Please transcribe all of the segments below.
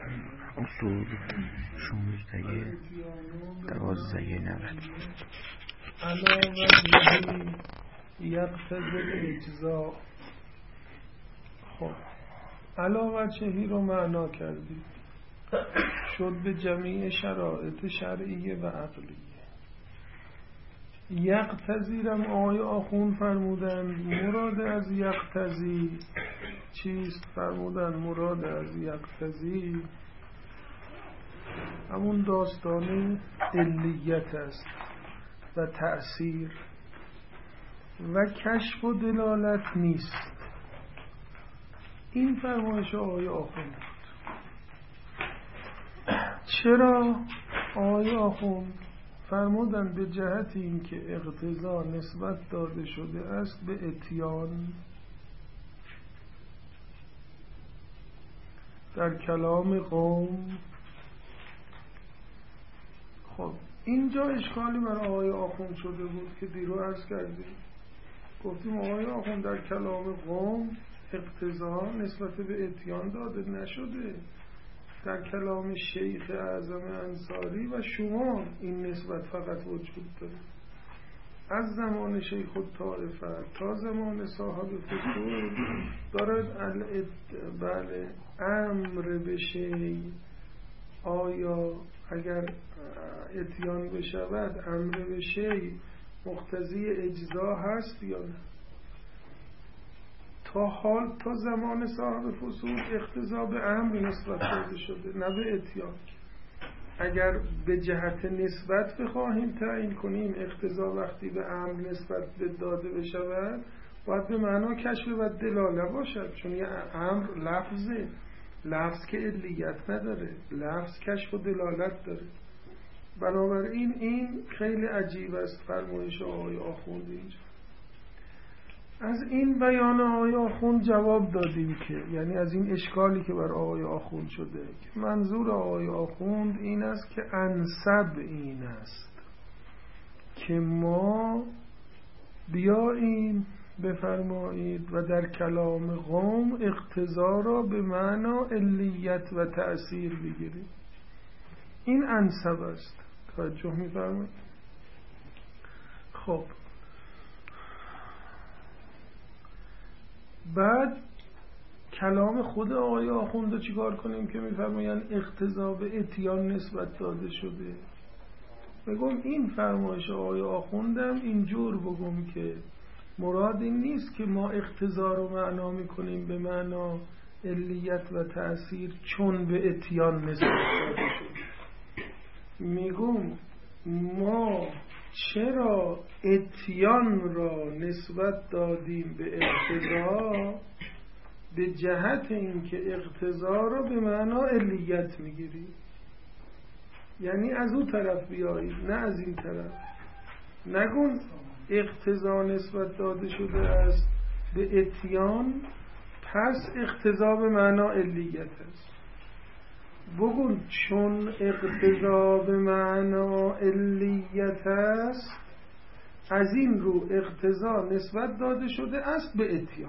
اصول 16-12-90 علاوه یقتضی الاجزاء. خب علاوه چهی رو معنا کردید، شد به جمیع شرایط شرعیه و عقلیه. یقتضیرم آقای آخوند فرمودند مراد از یقتضی چیست؟ فرمودند مراد از یقتضی همون داستان علیت است و تأثیر و کشف و دلالت نیست. این فرمایش آقای آخوند بود. چرا آقای آخوند فرمودن؟ به جهت اینکه اقتضا نسبت داده شده است به اتیان. در کلام قوم خب اینجا اشکالی برای آقای آخوند شده بود که دیرو عرض کردیم، گفتیم آقای آخوند در کلام قوم اقتضا نسبت به اتیان داده نشده، در کلام شیخ اعظم انصاری و شما این نسبت فقط وجود داره. از زمان شیخ الطائفه تا زمان صاحب فتوح دارد بله امر به شیء، آیا اگر اتیان بشود امر به شیء مقتضی اجزا هست یا نه؟ تا زمان صاحب فصول اقتضا به امر نسبت داده شده نه به اتیان. اگر به جهت نسبت بخواهیم تعیین کنیم اقتضا وقتی به امر نسبت داده بشود باید به معنا کشف و دلاله باشد، چون یه امر لفظه، لفظ که علیت نداره، لفظ کشف و دلالت داره. بنابراین این خیلی عجیب است فرمایش آقای آخوند اینجا. از این بیان آقای آخوند جواب دادیم که یعنی از این اشکالی که بر آقای آخوند شده که منظور آقای آخوند این است که انسب این است که ما بیاییم بفرمایید و در کلام قوم اقتضا را به معنا علیت و تأثیر بگیریم. این انسب است. توجه می‌فرمایید؟ خب بعد کلام خود آقای آخوند رو چیکار کنیم که می‌فرمایند اقتضا به اتیان نسبت داده شده؟ بگم این فرمایش آقای آخوندم اینجور بگم که مراد این نیست که ما اقتضا رو معنا می‌کنیم به معنا علیت و تأثیر چون به اتیان نسبت داده شده. میگم ما چرا اتیان را نسبت دادیم به اقتضا؟ به جهت اینکه اقتضا را به معنا علیت میگیریم، یعنی از اون طرف بیایید نه از این طرف. نگون اقتضا نسبت داده شده است به اتیان پس اقتضا به معنا علیت است. بگون چون اقتضا به معنا علیت است از این رو اقتضا نسبت داده شده است به اتیان.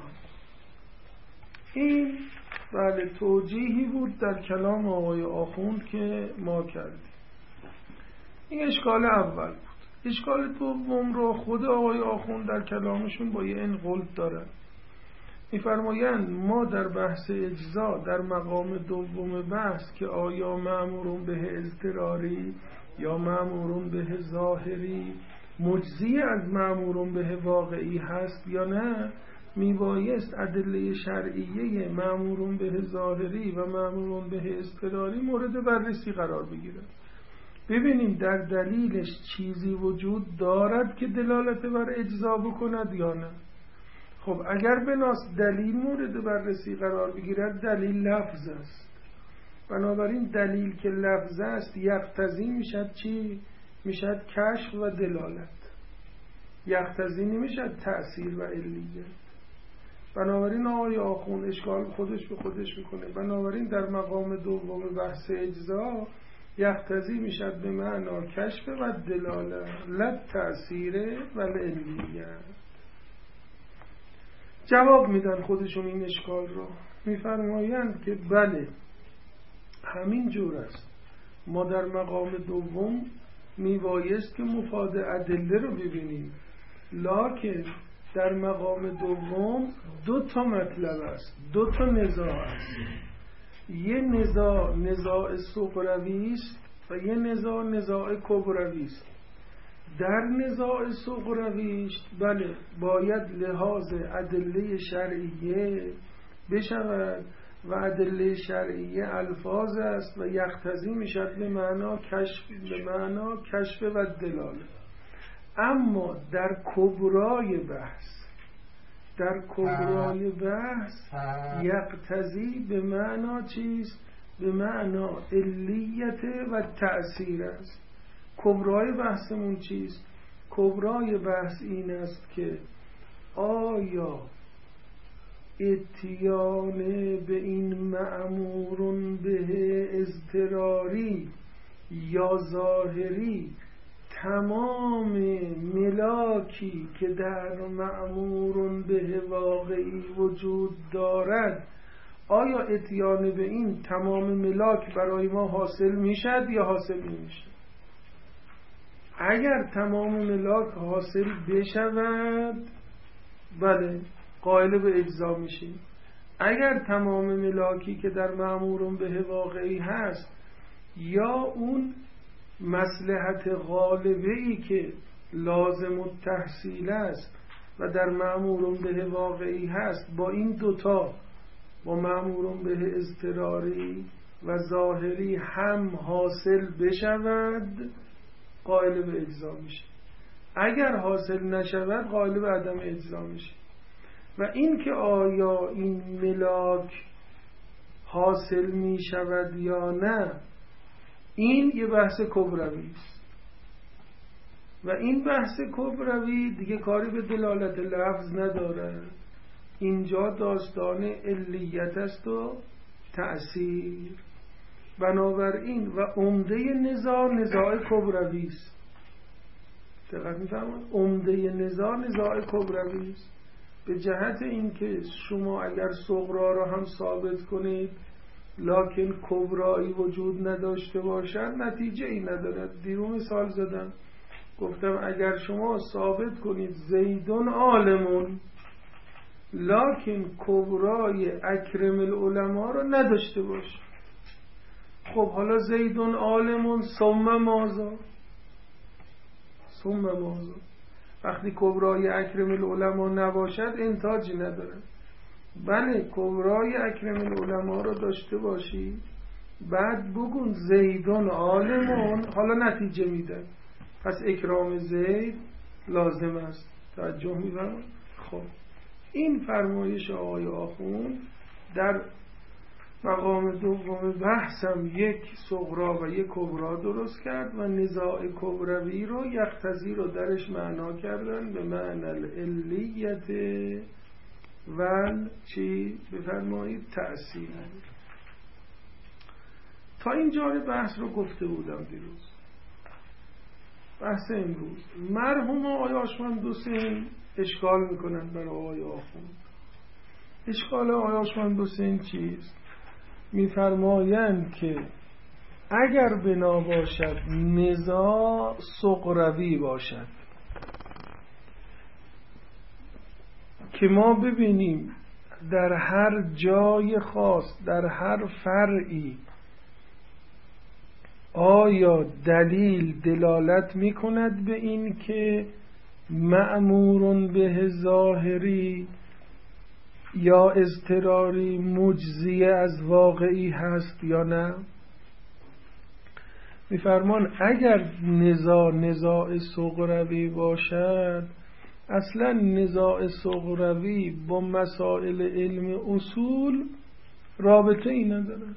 این بله توجیهی بود در کلام آقای آخوند که ما کردیم. این اشکال اول بود. اشکال دوم رو خود آقای آخوند در کلامشون با یه انقل دارن. می‌فرمایند ما در بحث اجزا در مقام دوم بحث که آیا مأمورون به اضطراری یا مأمورون به ظاهری مجزی از مأمورون به واقعی هست یا نه، میبایست ادله شرعیه مأمورون به ظاهری و مأمورون به اضطراری مورد بررسی قرار بگیرد. ببینیم در دلیلش چیزی وجود دارد که دلالت بر اجزا بکند یا نه. خب اگر بناس دلیل مورد بررسی قرار بگیرد دلیل لفظ است، بنابراین دلیل که لفظ است یقتضی میشد چی؟ میشد کشف و دلالت، یقتضی نمیشد تأثیر و علیت. بنابراین آقای آخوند اشکال خودش به خودش میکنه. بنابراین در مقام دوم بحث اجزا یقتضی میشد به معنا کشف و دلالت لد تأثیر و علیت. جواب میدن خودشون این اشکال رو، میفرمایند که بله همین جور است. ما در مقام دوم میبایست که مفاد ادله رو ببینیم، لکن در مقام دوم دو تا مطلب است، دو تا نزاع است. یه نزاع صغروی است و یه نزاع کبروی است. در نزاع صغروی بله باید لحاظ ادله شرعیه بشود و ادله شرعیه الفاظ است و یقتضی میشد به معنا کشف و دلاله. اما در کبرای بحث یقتضی به معنا چیست؟ به معنا علیت و تأثیر است. کبرای بحثمون چیست؟ کبرای بحث این است که آیا اتیان به این مأمور به اضطراری یا ظاهری تمام ملاکی که در مأمور به واقعی وجود دارد، آیا اتیان به این تمام ملاک برای ما حاصل میشد یا حاصل نمیشد؟ اگر تمام ملاک حاصل بشود بله قائل به اجزا میشیم. اگر تمام ملاکی که در مأمور به واقعی هست یا اون مصلحت غالبه‌ای که لازم التحصیل است و در مأمور به واقعی هست، با این دوتا، با مأمور به اضطراری و ظاهری هم حاصل بشود، قائل به اجزا میشه. اگر حاصل نشود قائل به عدم اجزا میشه. و این که آیا این ملاک حاصل میشود یا نه، این یه بحث کبروی است و این بحث کبروی دیگه کاری به دلالت لفظ نداره. اینجا داستان علیت است و تأثیر. بنابراین و عمده نزاع کبروی است. دقت می‌فرمایید؟ عمده نزاع کبروی است، به جهت اینکه شما اگر صغرا را هم ثابت کنید لکن کبرایی وجود نداشته باشد، نتیجه ای ندارد. دیرو مثال زدم، گفتم اگر شما ثابت کنید زیدون عالمون لکن کبرای اکرم العلماء را نداشته باشه، خب حالا زیدون عالمون ثم ماذا؟ وقتی کبرای اکرم العلماء نباشد انتاجی نداره. بله کبرای اکرم العلماء رو داشته باشی، بعد بگون زیدون عالمون، حالا نتیجه میده، پس اکرام زید لازم است. توجه می‌فرمایید؟ خب این فرمایش آقای آخوند در مقام دوم بحثم یک صغرا و یک کبرا درست کرد و نزاع کبروی رو یقتضی رو درش معنا کردن به معنی العلیت و چی بفرمایید تأثیر. تا اینجا بحث رو گفته بودم دیروز. بحث امروز مرحوم آقای آشمند حسین اشکال میکنن برای آقای آخوند. اشکال آقای آشمند حسین چیست؟ میفرمایند که اگر بنا باشد نزاع صغروی باشد که ما ببینیم در هر جای خاص، در هر فرعی آیا دلیل دلالت میکند به این که مأمور به ظاهری یا اضطراری مجزیه از واقعی هست یا نه؟ میفرمان اگر نزاع صغروی باشد، اصلا نزاع صغروی با مسائل علم اصول رابطه ای نداره،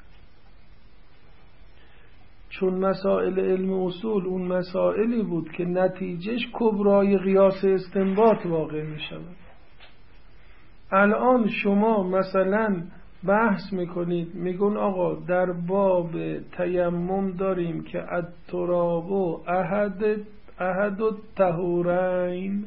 چون مسائل علم اصول اون مسائلی بود که نتیجهش کبرای قیاس استنباط واقع می شود. الان شما مثلا بحث میکنید، میگون آقا در باب تیمم داریم که التراب و احد الطهورین،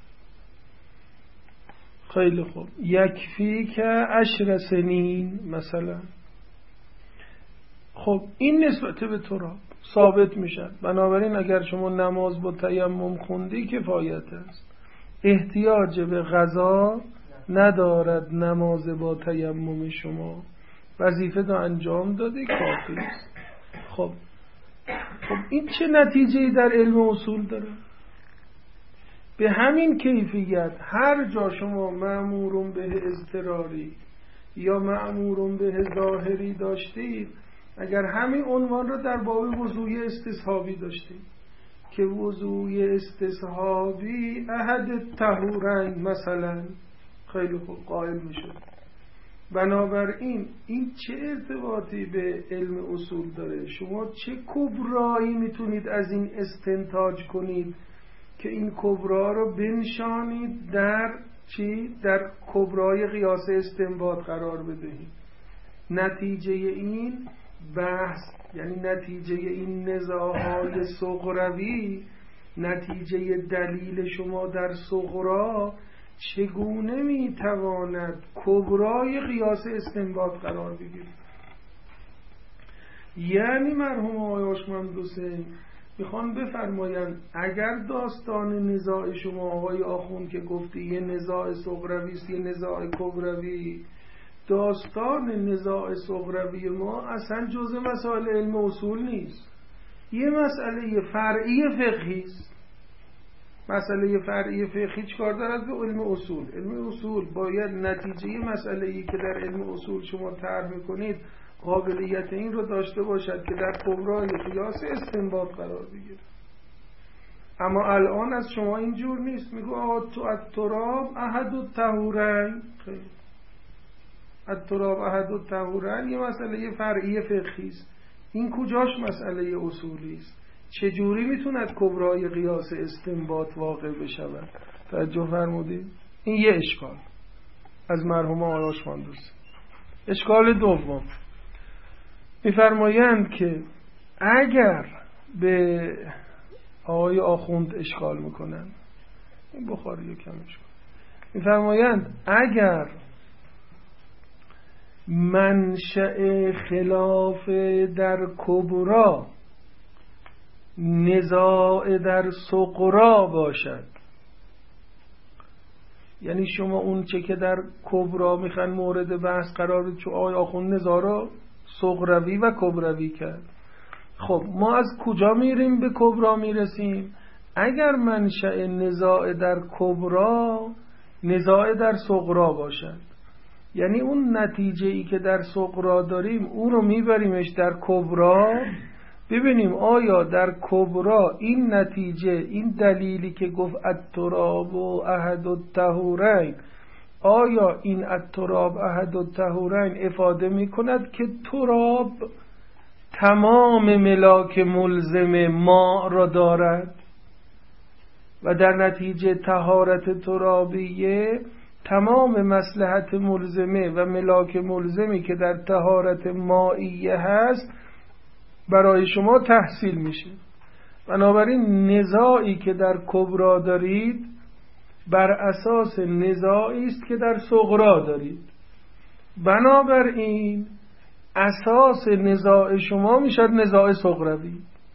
خیلی خوب، یکفی که 10 سنین مثلا خب این نسبت به تراب ثابت میشن. بنابراین اگر شما نماز با تیمم خوندی کفایت است، احتیاج به قضا ندارد. نماز با تیمم شما وظیفه رو انجام داده، کافی است. خب این چه نتیجه‌ای در علم اصول داره؟ به همین کیفیت هر جا شما مأمور به اضطراری یا مأمور به ظاهری داشتید، اگر همین عنوان رو در باب وضوء استصحابی داشتید که وضوء استصحابی احد الطهورین مثلا، خیلی خوب قائل میشد. بنابراین این چه ارتباطی به علم اصول داره؟ شما چه کبرایی میتونید از این استنتاج کنید که این کبرا رو بنشانید در چی؟ در کبرای قیاس استنباط قرار بدهید. نتیجه این بحث، یعنی نتیجه این نزاعهای صغروی، نتیجه دلیل شما در صغرا چگونه میتواند کبرای قیاس استنباط قرار بگیرد؟ یعنی مرحوم آقای هوشمند حسین میخوان بفرمایند اگر داستان نزاع شما آقای آخوند که گفتی یه نزاع صغروی است یه نزاع کبروی، داستان نزاع صغروی ما اصلا جزء مسائل علم اصول نیست، یه مسئله فرعی فقهی است. مسئله فرعی فقهی چکار دارد به علم اصول؟ علم اصول باید نتیجه مسئله‌ای که در علم اصول شما طرح می‌کنید قابلیت این رو داشته باشد که در کبرای قیاس استنباط قرار بگیره. اما الان از شما اینجور نیست. میگو آقا تو التراب احد الطهورین، التراب احد الطهورین یه مسئله فرعی فقهی است. این کجاش مسئله اصولی است؟ چجوری میتوند کبرای قیاس استنباط واقع بشود؟ توجه فرمودید؟ این یه اشکال از مرحوم آقای هوشمند حسین. اشکال دوم، میفرمایند که اگر به آقای آخوند اشکال میکنن، این بخاری کم اشکال، میفرمایند اگر منشأ خلاف در کبرا نزاع در صغرا باشد، یعنی شما اون چه که در کبرا میخوان مورد بحث قرار، چون آقای آخوند نزاع را صغروی و کبروی کرد. خب ما از کجا میریم به کبرا میرسیم؟ اگر منشأ نزاع در کبرا نزاع در صغرا باشد، یعنی اون نتیجه ای که در صغرا داریم اون رو میبریمش در کبرا، ببینیم آیا در کبرا این نتیجه، این دلیلی که گفت التراب و احد الطهورین، آیا این التراب احد الطهورین افاده میکند که تراب تمام ملاک ملزم ماء را دارد و در نتیجه طهارت ترابیه تمام مصلحت ملزمه و ملاک ملزمی که در طهارت مائیه هست برای شما تحصیل میشه. بنابراین نزاعی که در کبرا دارید بر اساس نزاعی است که در صغرا دارید. بنابراین اساس نزاع شما میشد نزاع صغروی،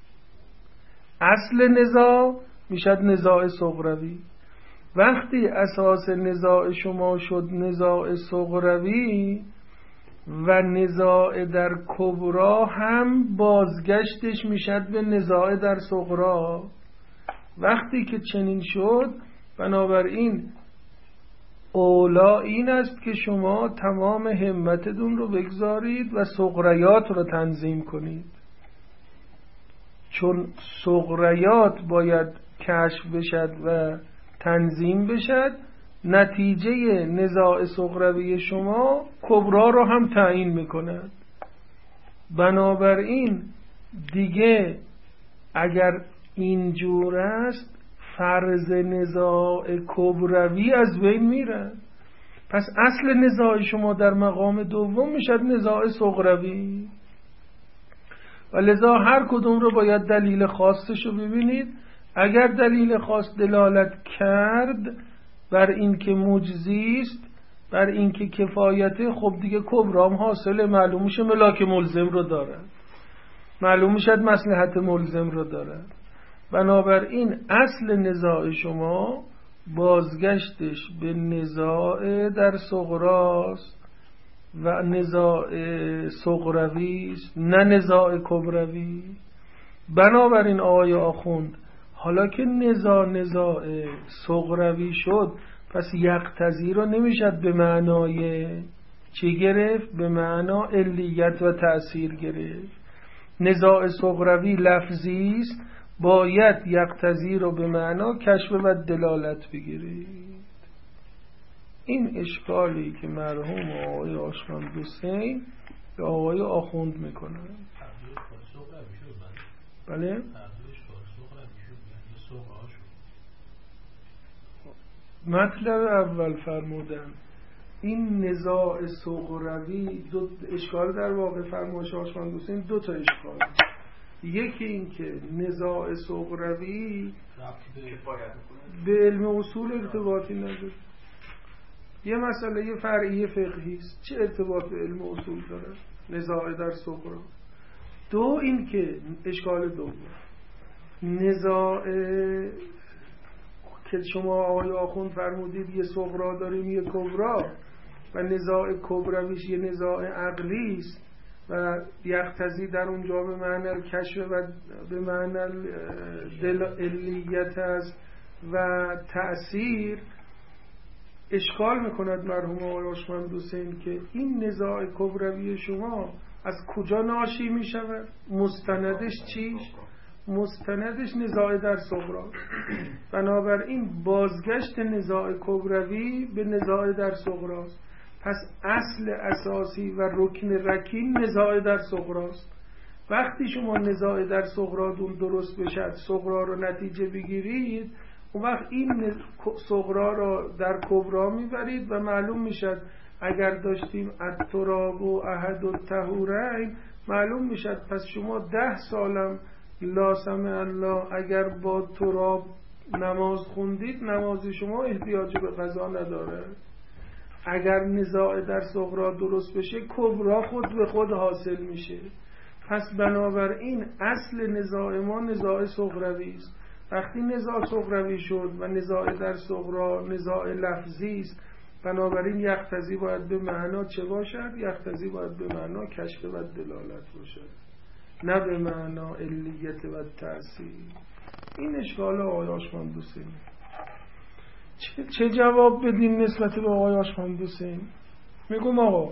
اصل نزاع میشد نزاع صغروی. وقتی اساس نزاع شما شد نزاع صغروی و نزاع در کبرا هم بازگشتش میشد به نزاع در صغرا، وقتی که چنین شد بنابراین اولا این است که شما تمام همتتون رو بگذارید و صغریات رو تنظیم کنید، چون صغریات باید کشف بشد و تنظیم بشد. نتیجه نزاع صغروی شما کبرا رو هم تعیین میکند. بنابراین دیگه اگر اینجور است فرض نزاع کبروی از بین میره. پس اصل نزاع شما در مقام دوم میشد نزاع صغروی و لذا هر کدوم رو باید دلیل خاصش رو ببینید. اگر دلیل خاص دلالت کرد بر این که مجزی است، بر این که کفایته، خب دیگه کبرام حاصل معلوم میشه ملاک ملزم رو داره. معلوم میشد مصلحت ملزم رو دارد. بنابراین اصل نزاع شما بازگشتش به نزاع در صغراست و نزاع صغرویست، نه نزاع کبروی. بنابراین آقای آخوند حالا که نزاع صغروی شد، پس یقتضی رو نمیشد به معنای چی گرفت؟ به معنا علیت و تأثیر گرفت. نزاع صغروی لفظی است، باید یقتضی رو به معنا کشف و دلالت بگیرید. این اشکالی که مرحوم آقای آشمند حسین به آقای آخوند میکنه. بله؟ مطلب اول فرمودن این نزاع صغروی دو اشکال در واقع فرمایش آشمند حسین دو تا اشکال. یکی این که نزاع صغروی به علم اصول ارتباطی نداره، یه مسئله فرعی فقهی است، چه ارتباط به علم اصول داره نزاع در صغرا؟ دو این که اشکال دوم نزاع که شما آقای آخوند فرمودید یه صغرا داریم یه کبرا و نزاع کبرویش یه نزاع عقلی است و یقتضی در اونجا به معنی کشف و به معنی علیت است و تأثیر. اشکال میکند مرحوم آقای آشمند حسین که این نزاع کبروی شما از کجا ناشی میشود؟ مستندش چیش؟ مستندش نزاع در صغرا. بنابراین بازگشت نزاع کبروی به نزاع در صغراست. پس اصل اساسی و رکن رکین نزاع در صغراست. وقتی شما نزاع در صغرا درست بشد، صغرا رو نتیجه بگیرید، اون وقت این صغرا رو در کبرا میبرید و معلوم میشد اگر داشتیم التراب و احد الطهورین، معلوم میشد پس شما 10 سالم لا سمع الله اگر با تراب نماز خوندید، نماز شما احتیاج به قضا نداره. اگر نزاع در صغرا درست بشه، کبرا خود به خود حاصل میشه. پس بنابراین اصل نزاع ما نزاع صغروی است. وقتی نزاع صغروی شد و نزاع در صغرا نزاع لفظی است، بنابراین یقتضی باید به معنا چه باشد؟ یقتضی باید به معنا کشف و دلالت باشد، نه به معنا علیت و تأثیر. این اشکال آقای آشمند حسین. چه جواب بدیم نسبت به آقای آشمند حسین؟ میگم آقا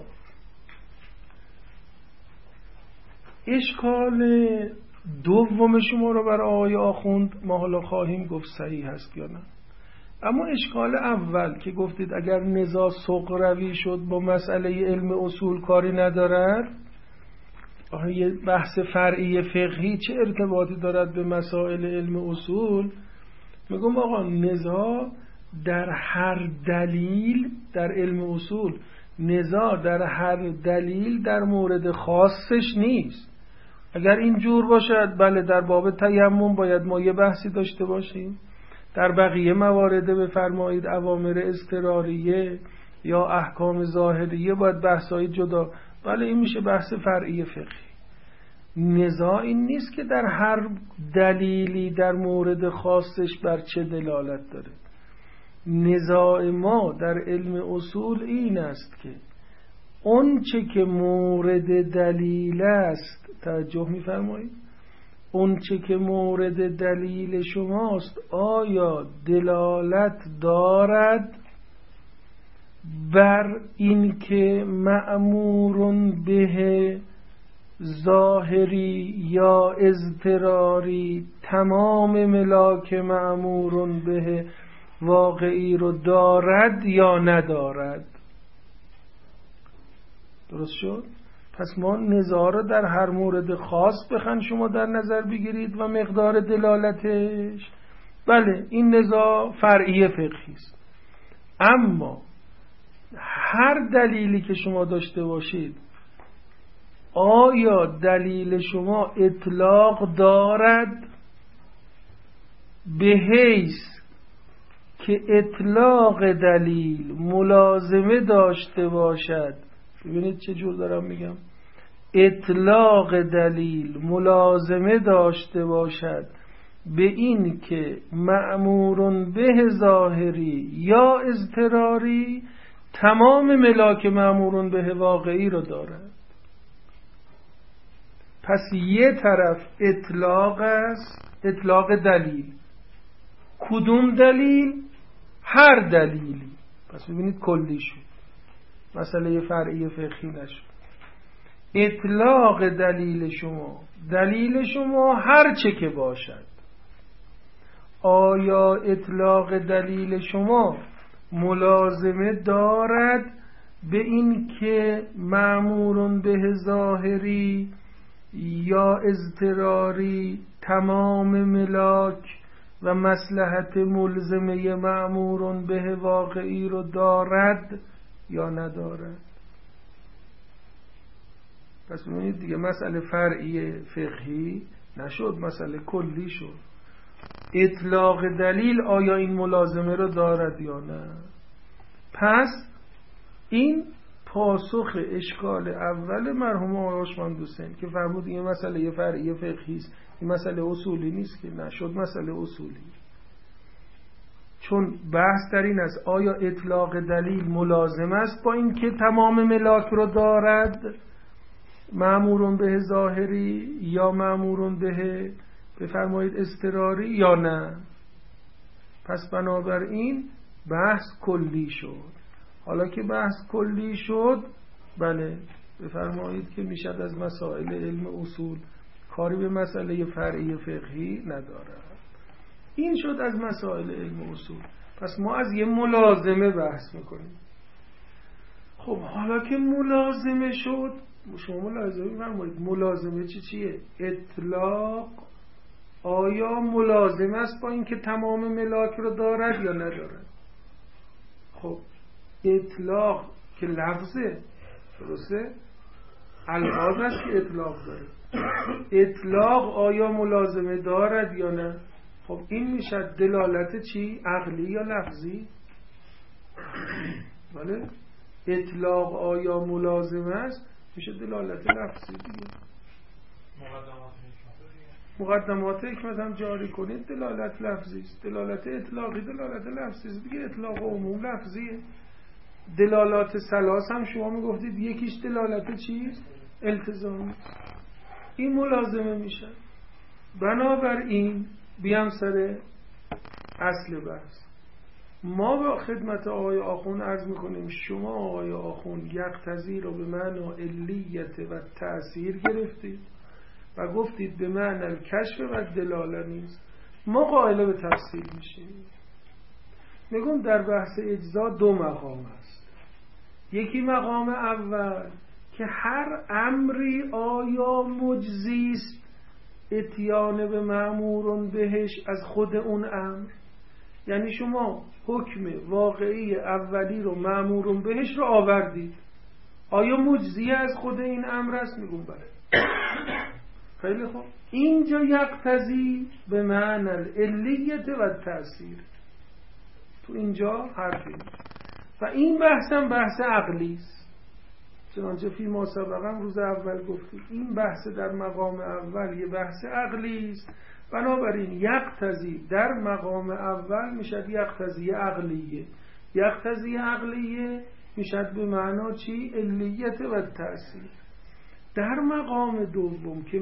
اشکال دوم شما رو برای آقای آخوند ما حالا خواهیم گفت صحیح هست یا نه، اما اشکال اول که گفتید اگر نزاع صغروی شد با مسئله علم اصول کاری ندارد، یه بحث فرعی فقهی چه ارتباطی دارد به مسائل علم اصول؟ میگم آقا نزاع در هر دلیل در علم اصول، نزاع در هر دلیل در مورد خاصش نیست. اگر اینجور باشد بله در باب تیمم باید ما یه بحثی داشته باشیم، در بقیه موارد بفرمایید اوامر اضطراریه یا احکام ظاهریه باید بحثای جدا، بله این میشه بحث فرعی فقهی. نزاع این نیست که در هر دلیلی در مورد خاصش بر چه دلالت داره. نزاع ما در علم اصول این است که اون چه که مورد دلیل است، توجه می‌فرمایید، اون چه که مورد دلیل شماست آیا دلالت دارد بر این که مأمور به ظاهری یا اضطراری تمام ملاک مأمور به واقعی رو دارد یا ندارد. درست شد؟ پس ما نزاع رو در هر مورد خاص بخواید شما در نظر بگیرید و مقدار دلالتش، بله این نزاع فرعی فقهی است. اما هر دلیلی که شما داشته باشید آیا دلیل شما اطلاق دارد به حیث که اطلاق دلیل ملازمه داشته باشد؟ ببینید چه جور دارم میگم، اطلاق دلیل ملازمه داشته باشد به این که مأمور به ظاهری یا اضطراری تمام ملاک مأمور به واقعی رو دارد. پس یه طرف اطلاق است، اطلاق دلیل. کدوم دلیل؟ هر دلیلی. پس ببینید کلی شد، مسئله فرعی فقهی نشد. اطلاق دلیل شما هر چه که باشد. آیا اطلاق دلیل شما ملازمه دارد به این که مأمور به ظاهری یا اضطراری تمام ملاک و مصلحت ملزمه مأمور به واقعی رو دارد یا ندارد؟ پس ببینید دیگه مسئله فرعی فقهی نشد، مسئله کلی شد. اطلاق دلیل آیا این ملازمه رو دارد یا نه؟ پس این پاسخ اشکال اول مرحوم آقای عثمان دوستان که فرمود این مسئله فرعی فقهی است، این مسئله اصولی نیست، که نشد مسئله اصولی. چون بحث در این است آیا اطلاق دلیل ملازم است با این که تمام ملاک رو دارد مأمور به ظاهری یا مأمور به بفرمایید اضطراری یا نه؟ پس بنابراین بحث کلی شد. حالا که بحث کلی شد، بله بفرمایید که میشد از مسائل علم اصول کاری به مسئله فرعی فقهی ندارد. این شد از مسائل علم اصول. پس ما از یه ملازمه بحث میکنیم. خب حالا که ملازمه شد، شما ملازمه فرمایید ملازمه چیه؟ اطلاق آیا ملازم است با اینکه تمام ملاک رو دارد یا ندارد؟ خب اطلاق که لفظه، درسته؟ الفاظ است که اطلاق داره. اطلاق آیا ملازمه دارد یا نه؟ خب این میشه دلالت چی؟ عقلی یا لفظی؟ بله اطلاق آیا ملازمه است میشه دلالت لفظی دیگه. مقدمات حکمت هم جاری کنید دلالت لفظی است. دلالت اطلاقی دلالت لفظی است دیگه. اطلاق عموم لفظیه. دلالات ثلاث هم شما میگفتید یکیش دلالت چیست؟ التزامی. این ملازمه میشه. بنابراین بیام سر اصل بحث. ما با خدمت آقای آخوند عرض میکنیم شما آقای آخوند یقتضی رو به معنی علیت و تأثیر گرفتید و گفتید به معنی الکشف و دلاله نیست. ما قائل به تفسیر میشیم. میگم در بحث اجزا دو مقام است. یکی مقام اول که هر امری آیا مجزیست اتیان به مأمور بهش از خود اون امر، یعنی شما حکم واقعی اولی رو مأمور بهش رو آوردید، آیا مجزی از خود این امر است؟ میگم بله. خیلی خوب. اینجا یقتضی به معنی العلیت و تأثیر، تو اینجا حرفی و این بحثم بحث عقلی است. چنانچه فی ما سبقم روز اول گفتیم این بحث در مقام اول یه بحث عقلی است. بنابراین یقتضی در مقام اول میشد یقتضی عقلیه. یقتضی عقلیه میشد به معنا چی؟ علیت و تأثیر. در مقام دوم که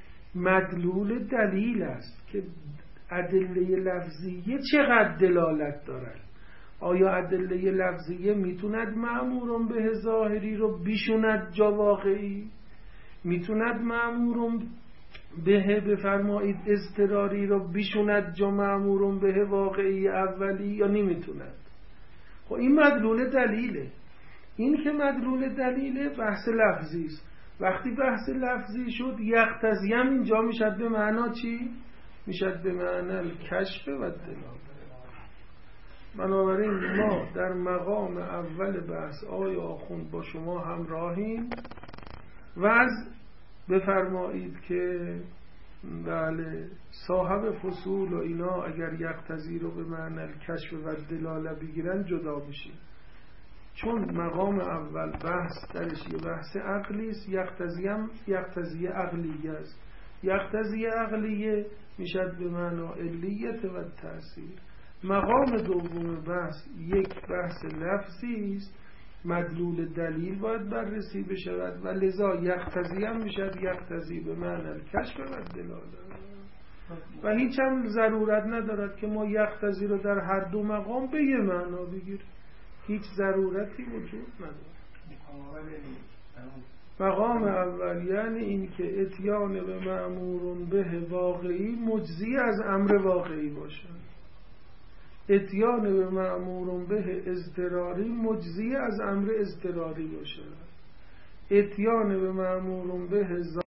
مدلول دلیل است که ادله لفظیه چقدر دلالت دارد، آیا ادله لفظیه میتوند مأمور به ظاهری رو بیشوند جا واقعی؟ میتوند مأمور به بفرمایید اضطراری رو بیشوند جا مأمور به واقعی اولی یا نمیتوند؟ خب این مدلول دلیله. این که مدلول دلیله بحث لفظی است. وقتی بحث لفظی شد یقتضی هم اینجا میشد به معنا چی؟ میشد به معنا کشف و دلاله. بنابراین ما در مقام اول بحث آقای آخوند با شما همراهیم و از بفرمایید که بله صاحب فصول و اینا اگر یقتضی رو به معنی کشف و دلاله بگیرن جدا بشیم. چون مقام اول بحث درش یه بحث عقلی است، یقتضی عقلیه است. یقتضی عقلیه میشد به معنا علیت و تأثیر. مقام دوم بحث یک بحث لفظی است، مدلول دلیل باید بررسی بشود و لذا یقتضی هم میشد یقتضی به معنی کشف و دلاله و هیچ هم ضرورت ندارد که ما یقتضی رو در هر دو مقام به یه معنا بگیریم، هیچ ضرورتی وجود ندارد. مقام اول یعنی این که اتیان به مأمور به واقعی مجزی از امر واقعی باشد، اتیان به مأمور به اضطراری مجزی از امر اضطراری باشد، اتیان به مأمور به